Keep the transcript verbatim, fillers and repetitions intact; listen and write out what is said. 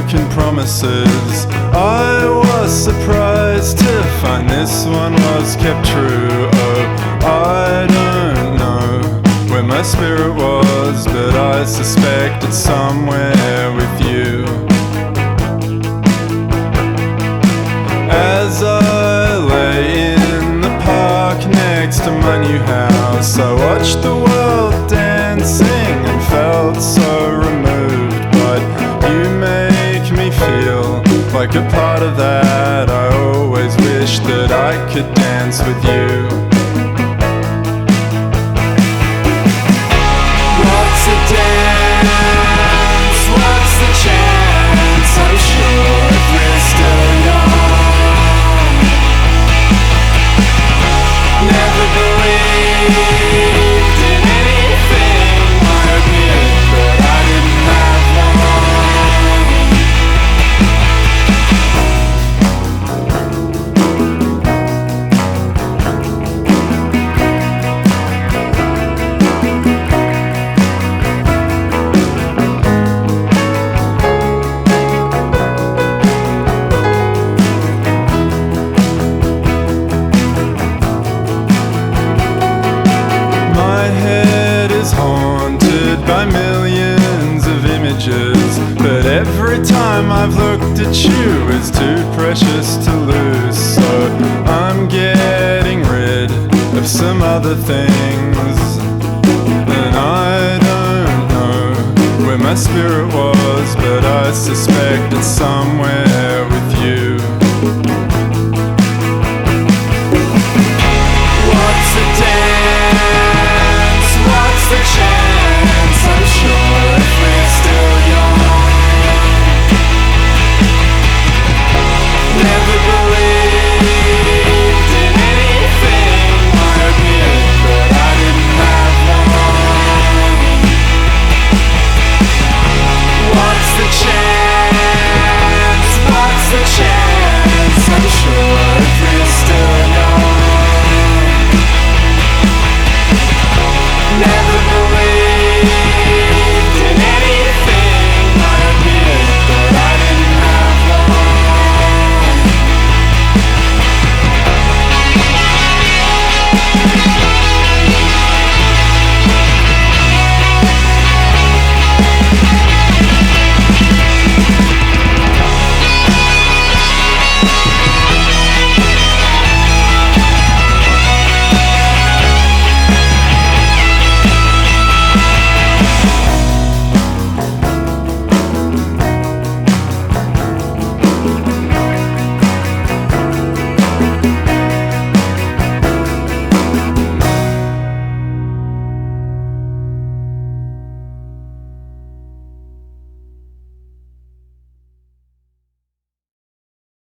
broken promises. I was surprised to find this one was kept true. Oh, I don't know where my spirit was, but I suspect it's somewhere with you. As I lay in the park next to my new house, I watched the world dancing and felt so removed. But you make me feel like a part of that. I always wish that I could dance with you. What's a dance? What's the chance? I'm sure if we're still young. Never believed in anything. I admit that I didn't have by millions of images, but every time I've looked at you it's too precious to lose. So I'm getting rid of some other things, and I don't know where my spirit was, but I suspect it's somewhere with you. What's the dance? What's the chance? I'm sure if we're still young.